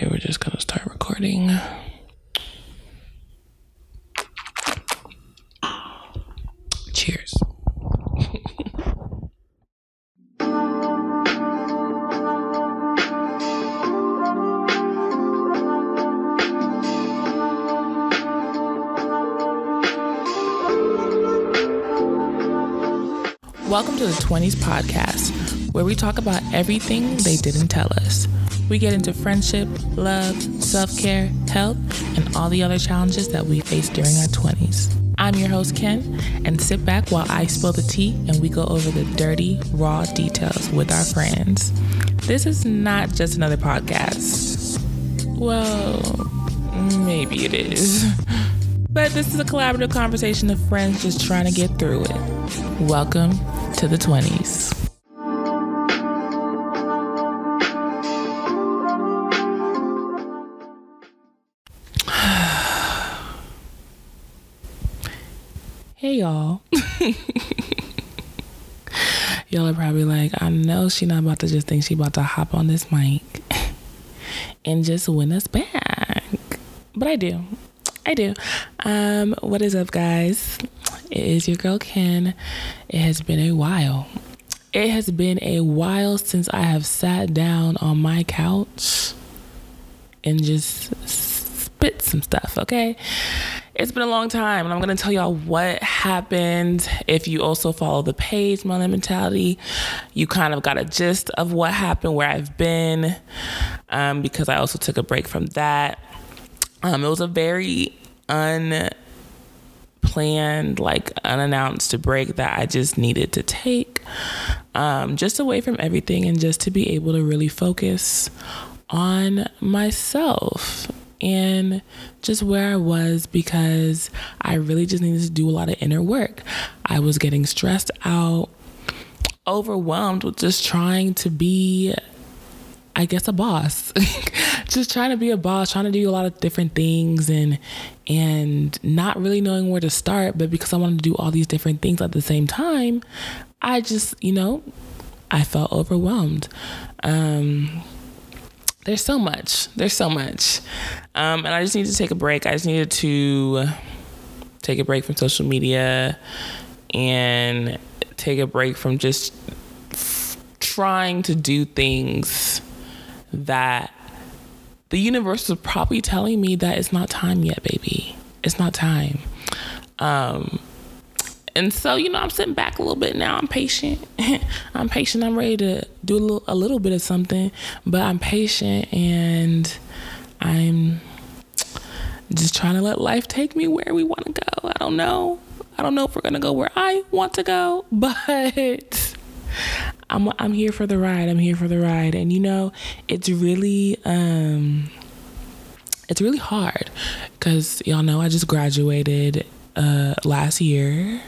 Okay, we're just gonna start recording. Cheers. Welcome to the 20s podcast, where we talk about everything they didn't tell us. We get into friendship, love, self-care, health, and all the other challenges that we face during our 20s. I'm your host, Ken, and sit back while I spill the tea and we go over the dirty, raw details with our friends. This is not just another podcast. Well, maybe it is. But this is a collaborative conversation of friends just trying to get through it. Welcome to the 20s. Hey, y'all. Y'all are probably like, I know she not about to just think she about to hop on this mic and just win us back. But I do. What is up, guys? It is your girl, Ken. It has been a while. It has been a while since I have sat down on my couch and just spit some stuff, okay? It's been a long time, and I'm going to tell y'all what happened. If you also follow the page, Melanin Mentality, you kind of got a gist of what happened, where I've been, because I also took a break from that. It was a very unplanned, unannounced break that I just needed to take, just away from everything and just to be able to really focus on myself and just where I was, because I really just needed to do a lot of inner work. I was getting stressed out, overwhelmed with just trying to be, I guess, a boss. Just trying to be a boss, trying to do a lot of different things and not really knowing where to start. But because I wanted to do all these different things at the same time, I just, I felt overwhelmed. There's so much. And I just needed to take a break. I just needed to take a break from social media and take a break from just trying to do things that the universe was probably telling me that it's not time yet, baby. It's not time. And so, I'm sitting back a little bit now. I'm patient. I'm ready to do a little bit of something, but I'm patient and I'm just trying to let life take me where we want to go. I don't know if we're going to go where I want to go, but I'm here for the ride. And it's really hard because y'all know I just graduated last year.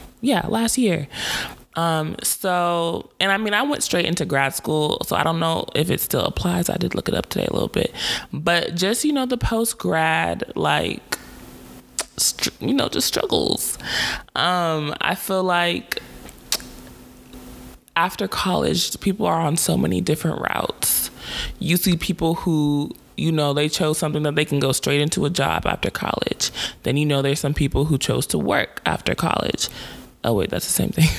So, and I went straight into grad school, so I don't know if it still applies. I did look it up today a little bit, but just, the post-grad, just struggles. I feel like after college, people are on so many different routes. You see people who, they chose something that they can go straight into a job after college. Then, there's some people who chose to work after college. Oh, wait, that's the same thing.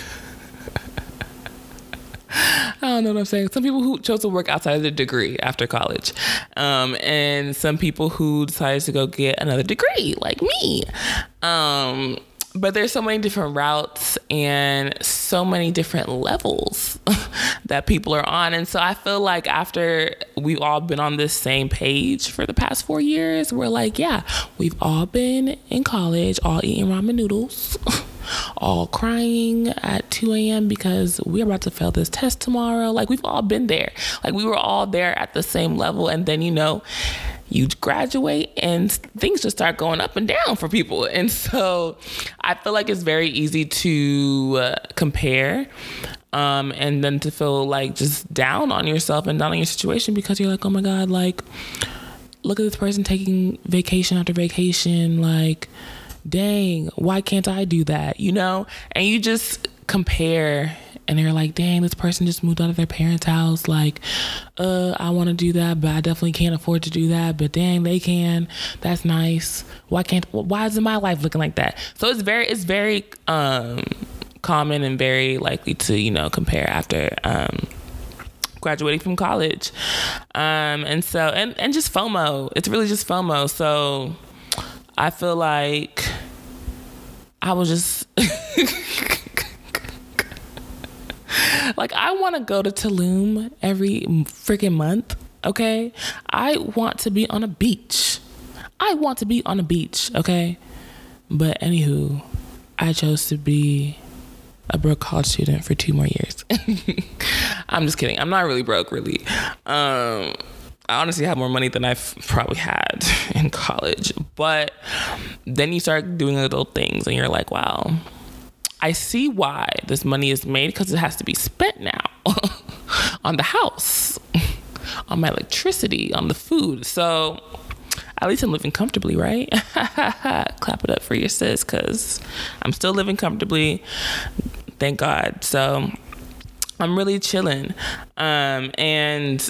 I don't know what I'm saying. Some people who chose to work outside of their degree after college. And some people who decided to go get another degree, like me. But there's so many different routes and so many different levels that people are on. And so I feel like after we've all been on this same page for the past 4 years, we're like, yeah, we've all been in college, all eating ramen noodles, all crying at 2 a.m. because we're about to fail this test tomorrow. We've all been there. We were all there at the same level. And then, you graduate and things just start going up and down for people. And so I feel like it's very easy to compare and then to feel just down on yourself and down on your situation because you're like, oh my God, look at this person taking vacation after vacation. Dang, why can't I do that? And you just compare and they're like, dang, this person just moved out of their parents' house. Like, I want to do that, but I definitely can't afford to do that. But dang, they can. That's nice. Why isn't my life looking like that? So it's very common and very likely to, compare after graduating from college. And so, and just FOMO. It's really just FOMO. So I feel like I was just like, I want to go to Tulum every freaking month. Okay. I want to be on a beach. Okay. But anywho, I chose to be a broke college student for 2 more years. I'm just kidding. I'm not really broke, really. I honestly have more money than I've probably had in college. But then you start doing little things and you're like, wow, I see why this money is made, because it has to be spent now on the house, on my electricity, on the food. So at least I'm living comfortably, right? Clap it up for your sis, because I'm still living comfortably. Thank God. So I'm really chilling. And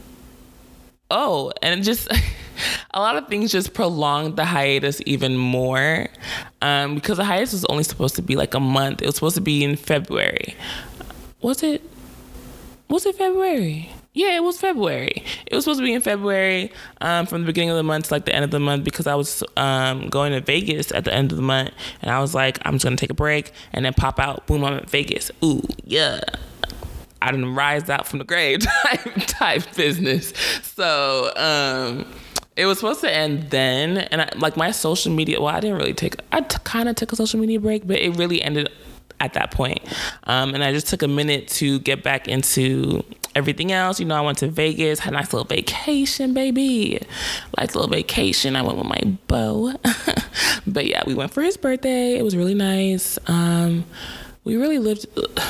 just a lot of things just prolonged the hiatus even more, because the hiatus was only supposed to be like a month. It was supposed to be in February. Was it February? Yeah, it was February. It was supposed to be in February, from the beginning of the month to like the end of the month, because I was going to Vegas at the end of the month, and I was like, I'm just gonna take a break and then pop out. Boom, I'm at Vegas. Ooh, yeah. I didn't rise out from the grave type business. So it was supposed to end then, and my social media. Well, I didn't really kind of took a social media break, but it really ended at that point. And I just took a minute to get back into everything else. I went to Vegas, had a nice little vacation, baby. Nice little vacation. I went with my beau. But yeah, we went for his birthday. It was really nice. We really lived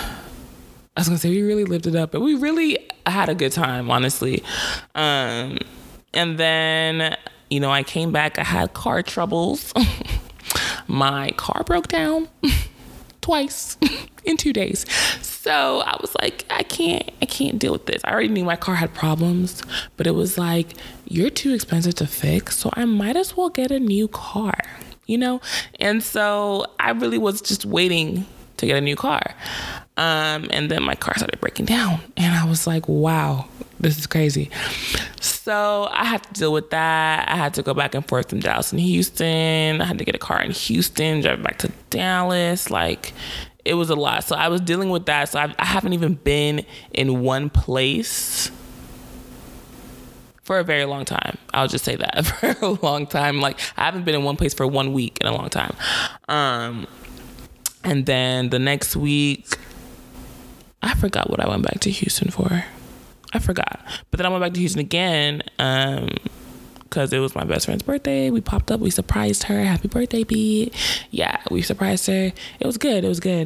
it up, but we really had a good time, honestly. And then, I came back. I had car troubles. My car broke down twice in 2 days. So I was like, I can't deal with this. I already knew my car had problems, but it was like, you're too expensive to fix, so I might as well get a new car, And so I really was just waiting to get a new car. And then my car started breaking down, and I was like, wow, this is crazy. So I had to deal with that. I had to go back and forth from Dallas and Houston. I had to get a car in Houston, drive back to Dallas. It was a lot. So I was dealing with that. So I haven't even been in one place for a very long time. I'll just say that, for a long time. I haven't been in one place for 1 week in a long time. And then the next week, I forgot what I went back to Houston for. I forgot. But then I went back to Houston again, because it was my best friend's birthday. We popped up. We surprised her. Happy birthday, B. Yeah, we surprised her. It was good.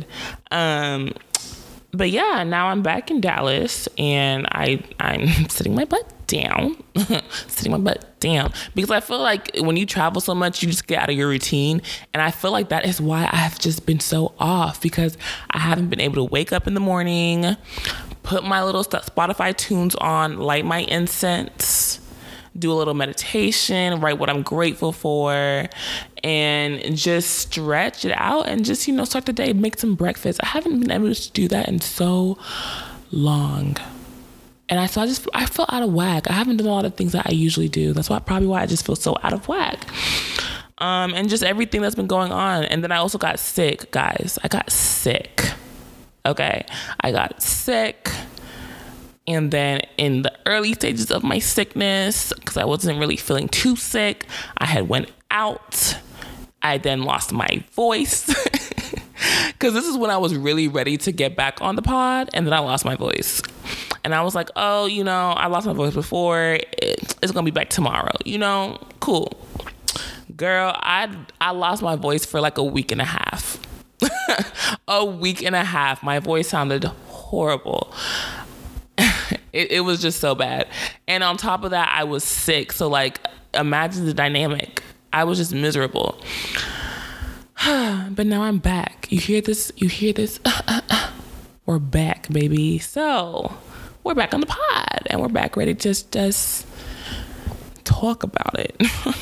But yeah, now I'm back in Dallas, and I'm sitting my butt down. Because I feel like when you travel so much, you just get out of your routine. And I feel like that is why I've just been so off, because I haven't been able to wake up in the morning, put my little Spotify tunes on, light my incense, do a little meditation, write what I'm grateful for, and just stretch it out and just, start the day, make some breakfast. I haven't been able to do that in so long. And I feel out of whack. I haven't done a lot of things that I usually do. That's probably why I just feel so out of whack. And just everything that's been going on. And then I also got sick, guys. I got sick. Okay. I got sick. And then in the early stages of my sickness, because I wasn't really feeling too sick, I had went out. I then lost my voice. Because this is when I was really ready to get back on the pod. And then I lost my voice. And I was like, oh, I lost my voice before. It's going to be back tomorrow. Cool. Girl, I lost my voice for like a week and a half. A week and a half. My voice sounded horrible. It was just so bad. And on top of that, I was sick. So imagine the dynamic. I was just miserable. But now I'm back. You hear this? we're back, baby. So we're back on the pod, and we're back ready to just talk about it.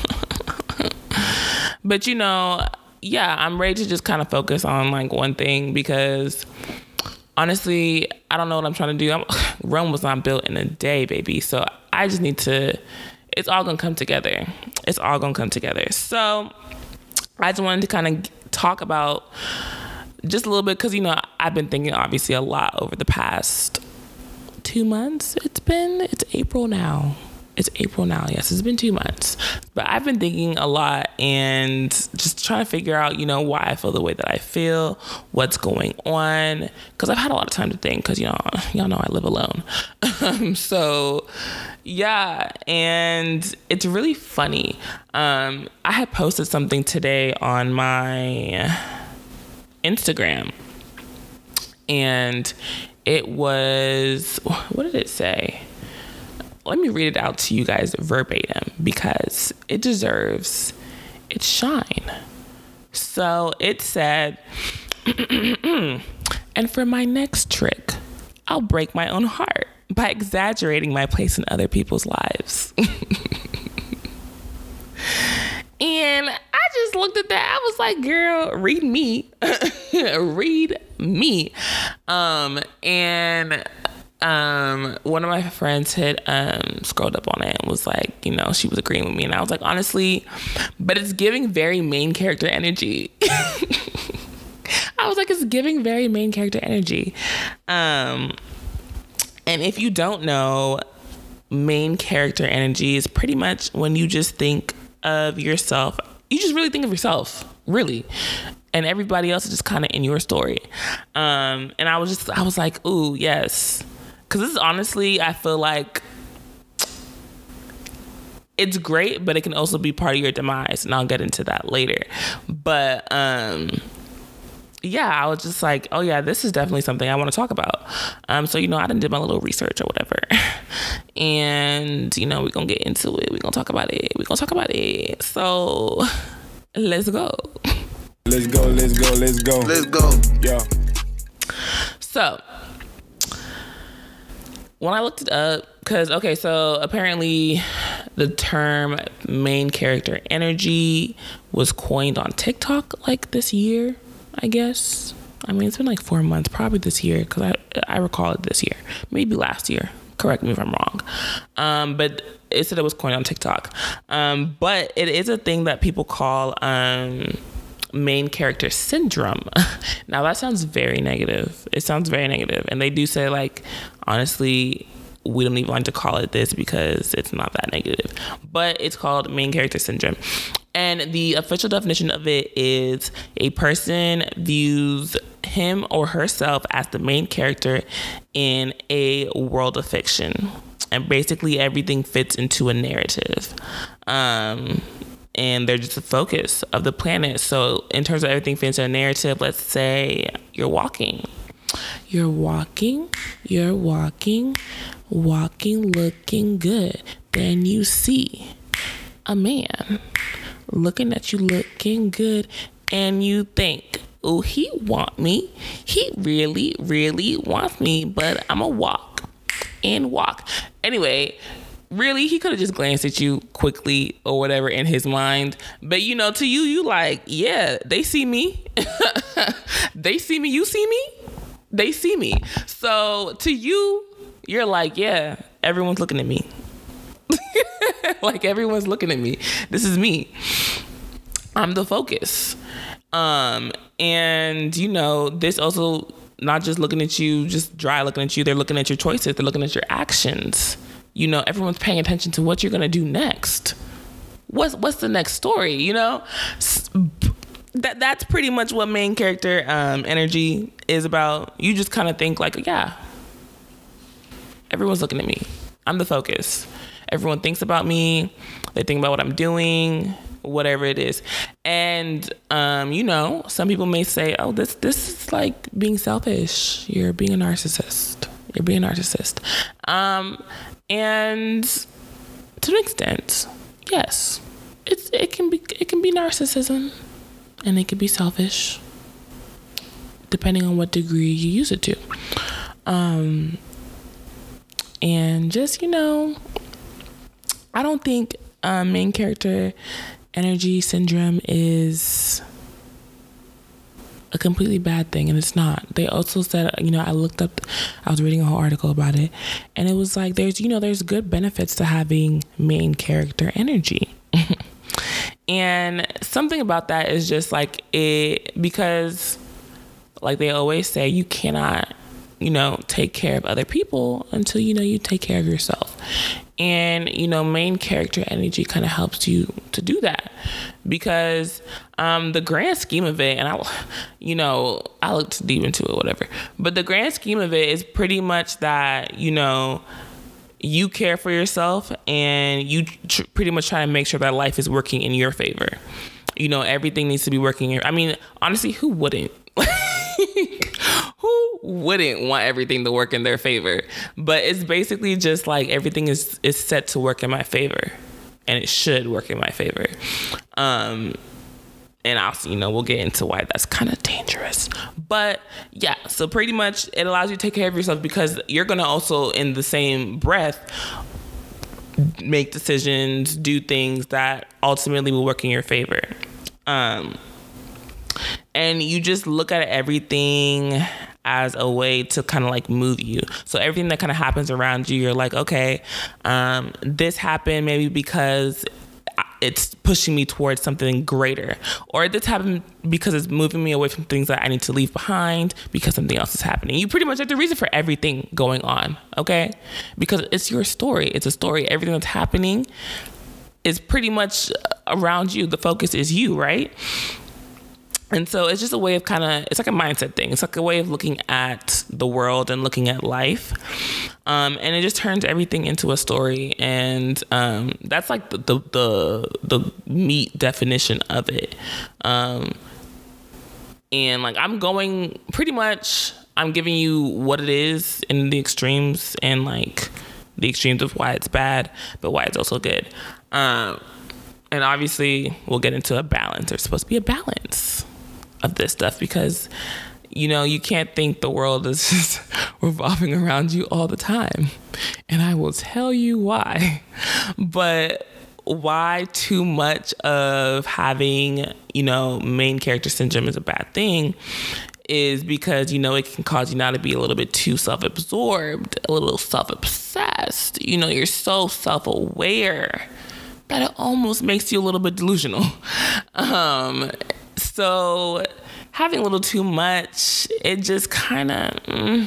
But yeah, I'm ready to just kind of focus on like one thing, because honestly, I don't know what I'm trying to do. Rome was not built in a day, baby. So I just need to, it's all going to come together. It's all going to come together. So I just wanted to kind of talk about just a little bit, because, I've been thinking obviously a lot over the past 2 months. It's April now. Yes, it's been 2 months. But I've been thinking a lot and just trying to figure out, why I feel the way that I feel, what's going on. Because I've had a lot of time to think, because, y'all know I live alone. So, yeah, and it's really funny. I had posted something today on my Instagram. And it was, what did it say? Let me read it out to you guys verbatim, because it deserves its shine. So it said, and for my next trick, I'll break my own heart by exaggerating my place in other people's lives. And I just looked at that. I was like, girl, read me. Read me. One of my friends had scrolled up on it and was like, she was agreeing with me. And I was like, honestly, but it's giving very main character energy. I was like, it's giving very main character energy. And if you don't know, main character energy is pretty much when you just think of yourself. You just really think of yourself, really. And everybody else is just kind of in your story. And I was like, ooh, yes. Because this is honestly, I feel like it's great, but it can also be part of your demise. And I'll get into that later. But yeah, I was just like, oh yeah, this is definitely something I want to talk about. So, I done did my little research or whatever. And, we're going to get into it. We're going to talk about it. So let's go. Let's go. Yeah. So when I looked it up, so apparently the term main character energy was coined on TikTok like this year, I guess. I mean, it's been like 4 months, probably this year, because I recall it this year, maybe last year. Correct me if I'm wrong. But it said it was coined on TikTok. But it is a thing that people call main character syndrome. Now that sounds very negative. It sounds very negative. And they do say, like, honestly, we don't even like to call it this because it's not that negative. But it's called main character syndrome. And the official definition of it is a person views him or herself as the main character in a world of fiction. And basically everything fits into a narrative. And they're just the focus of the planet. So in terms of everything fits into a narrative, let's say you're walking, looking good. Then you see a man looking at you looking good, and you think, oh, he want me. He really, really wants me, but I'm going to walk. Anyway, really, he could have just glanced at you quickly or whatever in his mind. But, to you like, yeah, they see me. They see me. You see me? They see me. So to you, you're like, yeah, everyone's looking at me. Like, everyone's looking at me. This is me. I'm the focus. And, this also not just looking at you, just dry looking at you. They're looking at your choices. They're looking at your actions. Everyone's paying attention to what you're going to do next. What's the next story, That's pretty much what main character energy is about. You just kind of think like, yeah, everyone's looking at me. I'm the focus. Everyone thinks about me. They think about what I'm doing, whatever it is. And, some people may say, oh, this is like being selfish. You're being a narcissist. And to an extent, yes, it can be narcissism, and it can be selfish, depending on what degree you use it to. And just, I don't think main character energy syndrome is a completely bad thing, and it's not. They also said, I was reading a whole article about it, and it was like there's good benefits to having main character energy. And something about that is just like because like they always say, you cannot take care of other people until you take care of yourself. And main character energy kind of helps you to do that, because the grand scheme of it, and I looked deep into it, whatever, but the grand scheme of it is pretty much that you care for yourself, and you pretty much try to make sure that life is working in your favor. Everything needs to be working. Honestly, who wouldn't? Who wouldn't want everything to work in their favor? But it's basically just like everything is set to work in my favor, and it should work in my favor. And I'll, we'll get into why that's kind of dangerous. But yeah, so pretty much it allows you to take care of yourself, because you're going to also, in the same breath, make decisions, do things that ultimately will work in your favor. And you just look at everything as a way to kind of like move you. So everything that kind of happens around you, you're like, okay, this happened maybe because it's pushing me towards something greater, or this happened because it's moving me away from things that I need to leave behind because something else is happening. You pretty much have the reason for everything going on, okay? Because it's your story. It's a story. Everything that's happening is pretty much around you. The focus is you, right? And so it's just a way of it's like a mindset thing. It's like a way of looking at the world and looking at life. And it just turns everything into a story. And that's like the meat definition of it. And like I'm giving you what it is in the extremes, and like the extremes of why it's bad, but why it's also good. And obviously we'll get into a balance. There's supposed to be a balance of this stuff, because you can't think the world is just revolving around you all the time, and I will tell you why. But why too much of having main character syndrome is a bad thing is because it can cause you now to be a little bit too self-absorbed, a little self-obsessed. You're so self-aware that it almost makes you a little bit delusional. So having a little too much, it just kind of,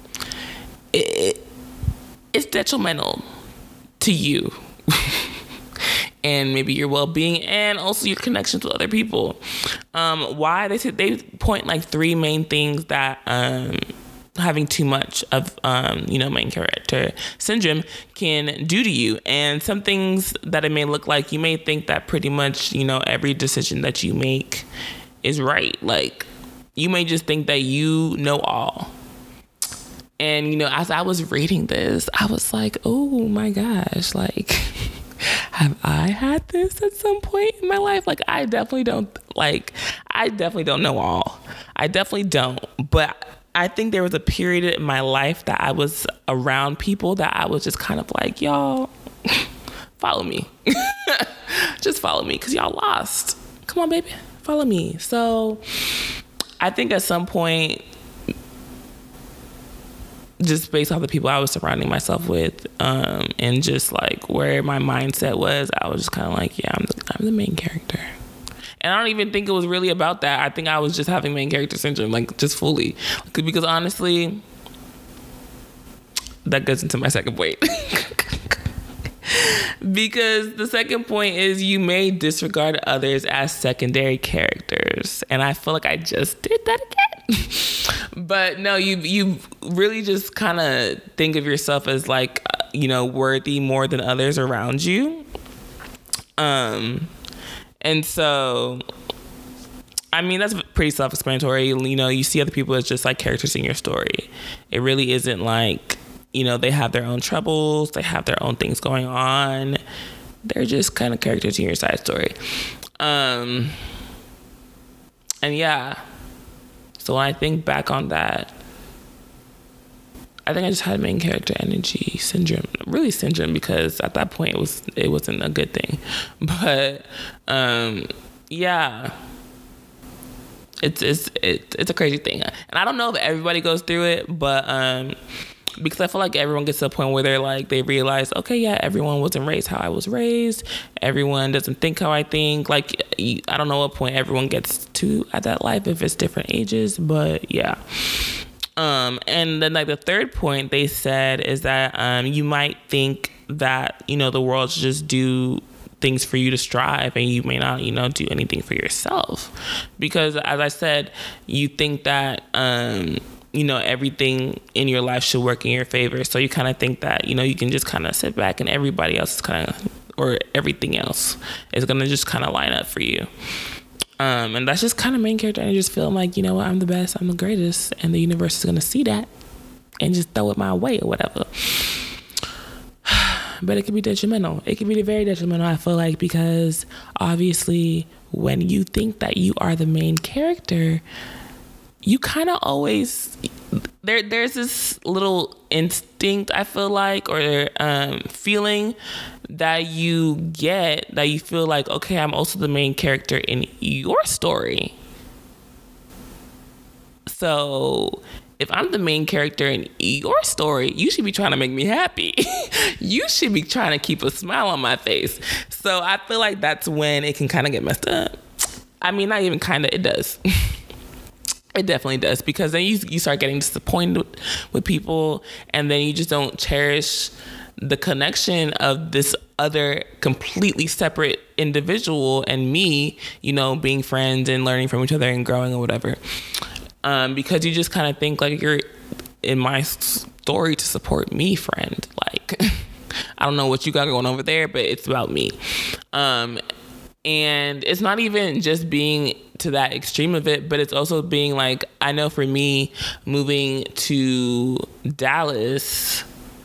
it's detrimental to you and maybe your well-being, and also your connections with other people. Why? They point like 3 main things that having too much of main character syndrome can do to you. And some things that it may look like, you may think that pretty much every decision that you make is right. Like, you may just think that you know all. And as I was reading this, I was like, oh my gosh, like, have I had this at some point in my life? Like, I definitely don't know all. I definitely don't. But I think there was a period in my life that I was around people that I was just kind of like, y'all, follow me. Just follow me, because y'all lost. Come on, baby, follow me. So I think at some point, just based off the people I was surrounding myself with, and just like where my mindset was, I was just kind of like, yeah, I'm the main character. And I don't even think it was really about that. I think I was just having main character syndrome, like, just fully. Because honestly, that goes into my second point. Because the second point is, you may disregard others as secondary characters. And I feel like I just did that again. But no, you really just kind of think of yourself as like, worthy more than others around you. And so, I mean, that's pretty self-explanatory. You see other people as just like characters in your story. It really isn't like, they have their own troubles. They have their own things going on. They're just kind of characters in your side story. And yeah, so when I think back on that, I think I just had main character energy syndrome. Really syndrome, because at that point it wasn't a good thing. But yeah. It's a crazy thing. And I don't know if everybody goes through it, but because I feel like everyone gets to a point where they're like, they realize, okay, yeah, everyone wasn't raised how I was raised. Everyone doesn't think how I think. Like, I don't know what point everyone gets to at that life, if it's different ages, but yeah. And then like the third point they said is that you might think that, you know, the world should just do things for you to strive, and you may not, you know, do anything for yourself. Because as I said, you think that, you know, everything in your life should work in your favor. So you kind of think that, you know, you can just kind of sit back and everybody else is kind of, or everything else is going to just kind of line up for you. And that's just kind of main character. And I just feel like, you know what, I'm the best, I'm the greatest. And the universe is going to see that and just throw it my way or whatever. But it could be detrimental. It could be very detrimental, I feel like, because obviously when you think that you are the main character, you kind of always, there's this little instinct, I feel like, or feeling that you get, that you feel like, okay, I'm also the main character in your story. So if I'm the main character in your story, you should be trying to make me happy. You should be trying to keep a smile on my face. So I feel like that's when it can kind of get messed up. I mean, not even kind of, it does. It definitely does, because then you start getting disappointed with people, and then you just don't cherish the connection of this other completely separate individual and me, you know, being friends and learning from each other and growing or whatever. Because you just kind of think like you're in my story to support me, friend. Like, I don't know what you got going over there, but it's about me. And it's not even just being to that extreme of it, but it's also being like, I know for me, moving to Dallas,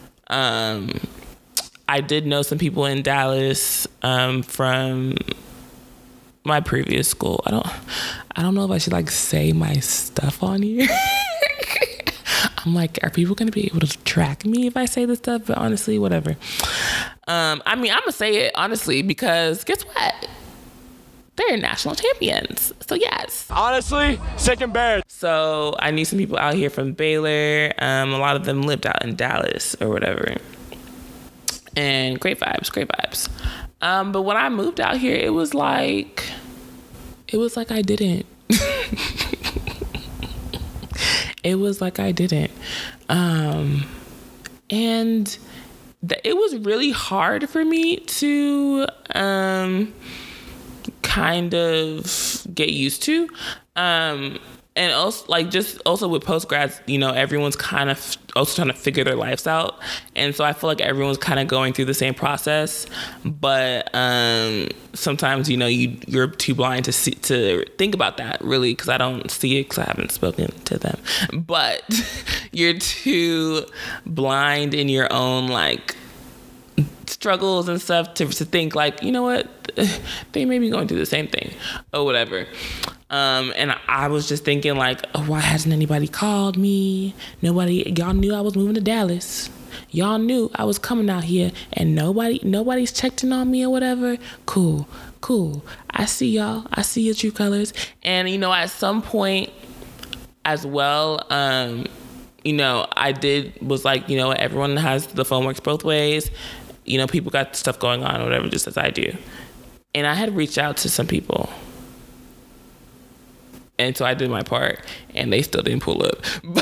I did know some people in Dallas from my previous school. I don't know if I should like say my stuff on here. I'm like, are people gonna be able to track me if I say this stuff? But honestly, whatever. I mean, I'm gonna say it honestly, because guess what? They're national champions. So yes. Honestly, sick and bad. So I knew some people out here from Baylor. A lot of them lived out in Dallas or whatever. And great vibes. But when I moved out here, it was like I didn't. It was like I didn't. And it was really hard for me to kind of get used to. And also, like, just also with postgrads, you know, everyone's kind of also trying to figure their lives out. And so I feel like everyone's kind of going through the same process. But sometimes, you know, you're too blind to think about that, really, because I don't see it because I haven't spoken to them. But you're too blind in your own, like, struggles and stuff to think, like, you know what, they may be going through the same thing or whatever. And I was just thinking, like, oh, why hasn't anybody called me? Y'all knew I was moving to Dallas. Y'all knew I was coming out here, and nobody's checked in on me or whatever. Cool. I see y'all. I see your true colors. And, you know, at some point as well, you know, was like, you know, everyone has, the phone works both ways. You know, people got stuff going on or whatever, just as I do. And I had reached out to some people. And so I did my part, and they still didn't pull up.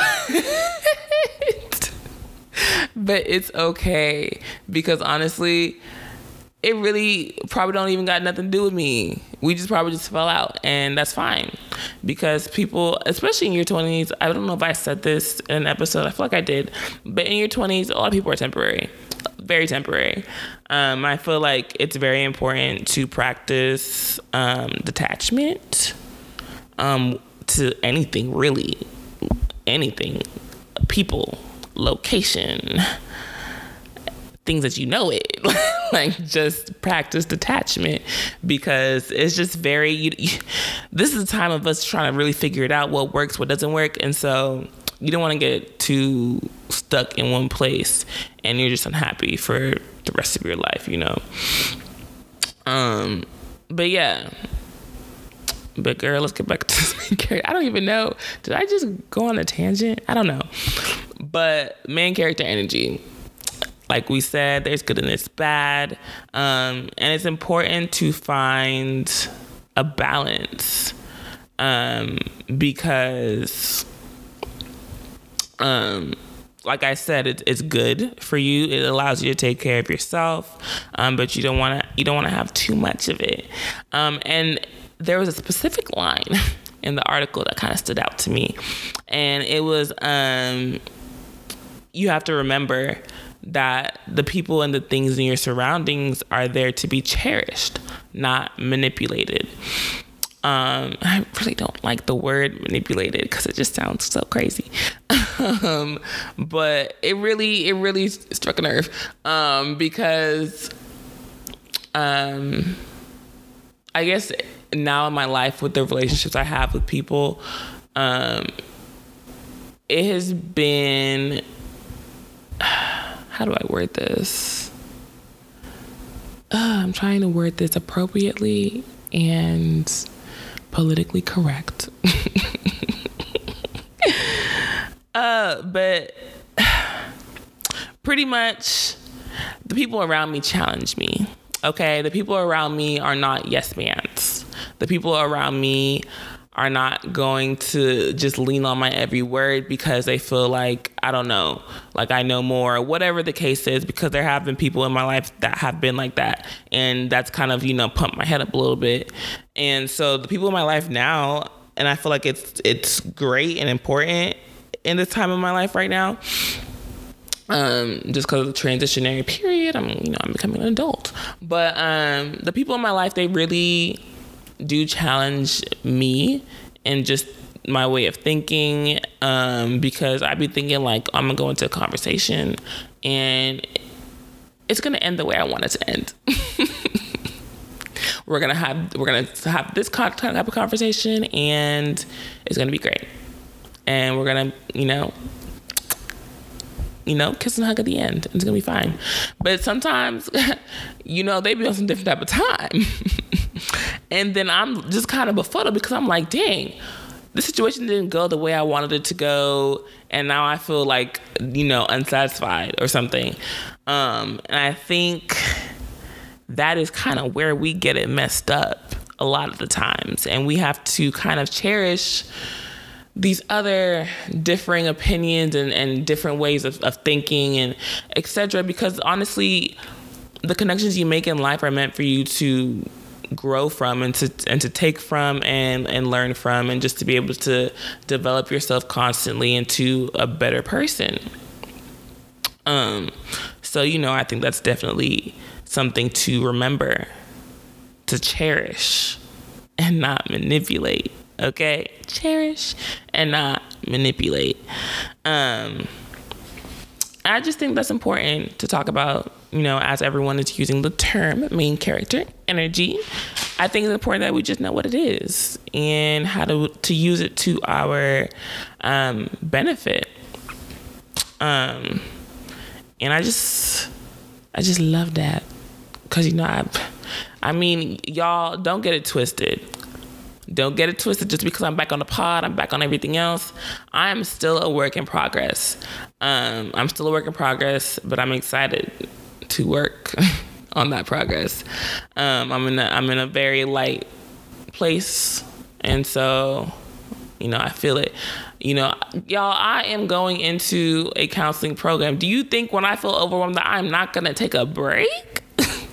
But it's okay, because honestly, it really probably don't even got nothing to do with me. We probably just fell out, and that's fine. Because people, especially in your 20s, I don't know if I said this in an episode, I feel like I did, but in your 20s, a lot of people are temporary. Very temporary. I feel like it's very important to practice detachment to anything, really. Anything. People, location, things that you know it. Like, just practice detachment, because it's just very, this is a time of us trying to really figure it out, what works, what doesn't work. And so you don't want to get too stuck in one place and you're just unhappy for the rest of your life, you know. But yeah. But girl, let's get back to this main character. I don't even know. Did I just go on a tangent? I don't know. But main character energy. Like we said, there's good and there's bad. And it's important to find a balance. Because like I said, it's good for you. It allows you to take care of yourself. But you don't want to have too much of it. And there was a specific line in the article that kind of stood out to me. And it was, you have to remember that the people and the things in your surroundings are there to be cherished, not manipulated. I really don't like the word manipulated because it just sounds so crazy. But it really struck a nerve. Because, I guess now in my life with the relationships I have with people, it has been, how do I word this? I'm trying to word this appropriately and politically correct. But pretty much the people around me challenge me. Okay, the people around me are not yes mans. The people around me are not going to just lean on my every word because they feel like, I don't know, like I know more, whatever the case is, because there have been people in my life that have been like that. And that's kind of, pumped my head up a little bit. And so the people in my life now, and I feel like it's great and important in this time of my life right now. Just because of the transitionary period, I'm becoming an adult. But the people in my life, they really do challenge me and just my way of thinking, because I be thinking like I'm gonna go into a conversation and it's gonna end the way I want it to end. We're gonna have this type of conversation and it's gonna be great, and we're gonna kiss and hug at the end. It's gonna be fine. But sometimes, they be on some different type of time. And then I'm just kind of befuddled because I'm like, dang, this situation didn't go the way I wanted it to go. And now I feel like, unsatisfied or something. And I think that is kind of where we get it messed up a lot of the times. And we have to kind of cherish these other differing opinions and different ways of thinking and et cetera, because honestly, the connections you make in life are meant for you to grow from and to take from and learn from, and just to be able to develop yourself constantly into a better person. So, I think that's definitely something to remember, to cherish and not manipulate. Okay, cherish and not manipulate. I just think that's important to talk about, as everyone is using the term main character energy. I think it's important that we just know what it is and how to use it to our benefit. And I just love that, because y'all don't get it twisted. Don't get it twisted. Just because I'm back on the pod, I'm back on everything else, I'm still a work in progress. I'm still a work in progress, but I'm excited to work on that progress. I'm in a very light place, and so I feel it. Y'all, I am going into a counseling program. Do you think when I feel overwhelmed that I'm not gonna take a break?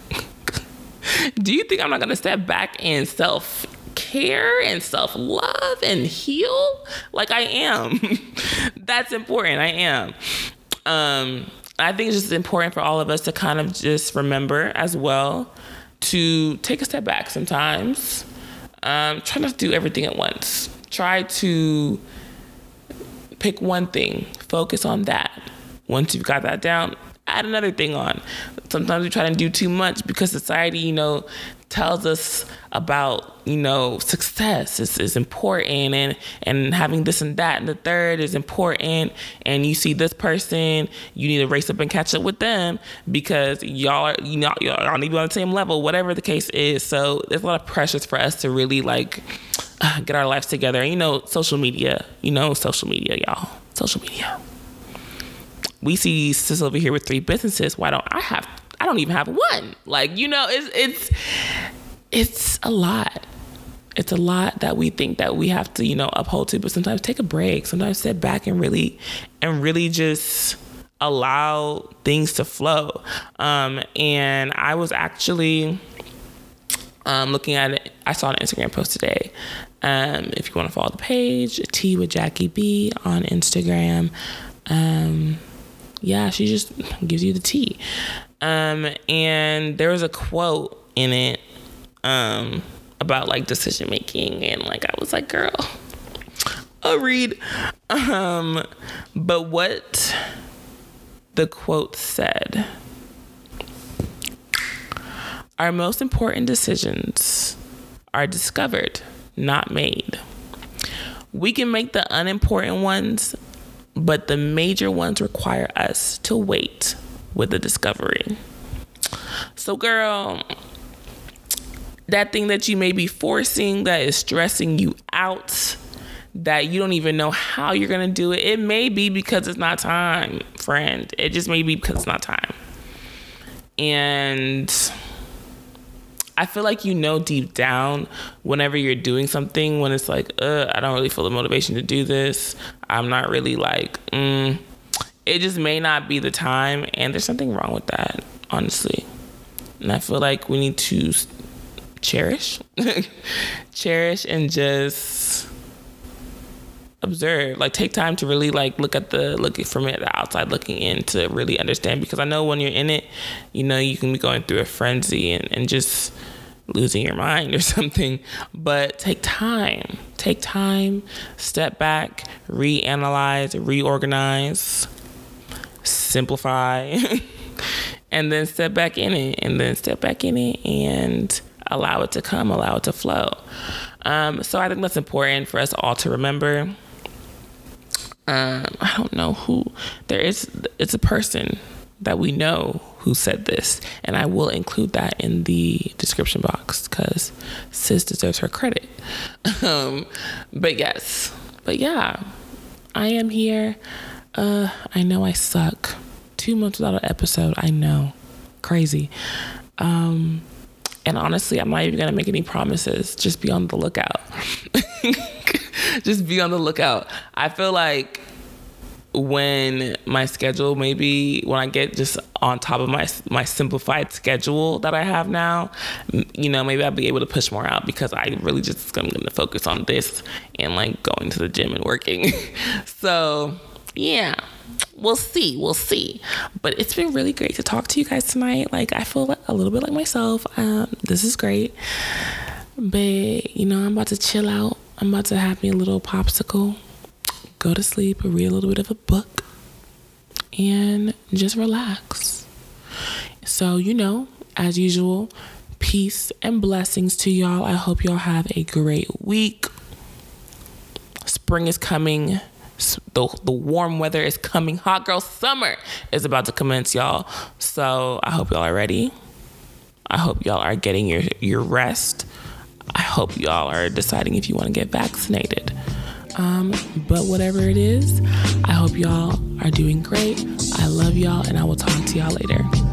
Do you think I'm not gonna step back and self-care and self-love and heal? Like I am. That's important. I am. I think it's just important for all of us to kind of just remember as well to take a step back sometimes. Try not to do everything at once. Try to pick one thing, focus on that. Once you've got that down, add another thing on. Sometimes we try to do too much because society, tells us about, success is important and having this and that and the third is important. And you see this person, you need to race up and catch up with them because y'all need to be on the same level, whatever the case is. So there's a lot of pressures for us to really get our lives together. Social media, y'all. Social media. We see sis over here with 3 businesses. Why don't I don't even have one. It's a lot. It's a lot that we think that we have to, uphold to, but sometimes take a break. Sometimes sit back and really just allow things to flow. And I was actually looking at it. I saw an Instagram post today. If you want to follow the page, Tea with Jackie B on Instagram. She just gives you the tea. And there was a quote in it about decision making, and I was like, girl, I'll read. But what the quote said: our most important decisions are discovered, not made. We can make the unimportant ones, but the major ones require us to wait with the discovery. So girl, that thing that you may be forcing that is stressing you out, that you don't even know how you're going to do it, it may be because it's not time, friend. It just may be because it's not time. And I feel like deep down whenever you're doing something, when it's like, I don't really feel the motivation to do this. I'm not really it just may not be the time. And there's something wrong with that, honestly. And I feel like we need to cherish and just observe, take time to really look from it the outside looking in to really understand, because I know when you're in it, you can be going through a frenzy and just losing your mind or something. But take time, step back, reanalyze, reorganize, simplify, and then step back in it, and allow it to come, allow it to flow. So I think that's important for us all to remember. I don't know who it's a person that we know who said this, and I will include that in the description box because sis deserves her credit. But yeah, I am here. I know I suck. 2 months without an episode. I know, crazy. And honestly, I'm not even gonna make any promises. Just be on the lookout. Just be on the lookout. I feel like when my schedule, maybe when I get just on top of my simplified schedule that I have now, maybe I'll be able to push more out, because I really I'm going to focus on this and going to the gym and working. So yeah, we'll see. But it's been really great to talk to you guys tonight. I feel a little bit like myself. This is great. But I'm about to chill out. I'm about to have me a little popsicle, go to sleep, read a little bit of a book, and just relax. So, as usual, peace and blessings to y'all. I hope y'all have a great week. Spring is coming. The warm weather is coming. Hot girl summer is about to commence, y'all. So I hope y'all are ready. I hope y'all are getting your rest. I hope y'all are deciding if you want to get vaccinated. But whatever it is, I hope y'all are doing great. I love y'all, and I will talk to y'all later.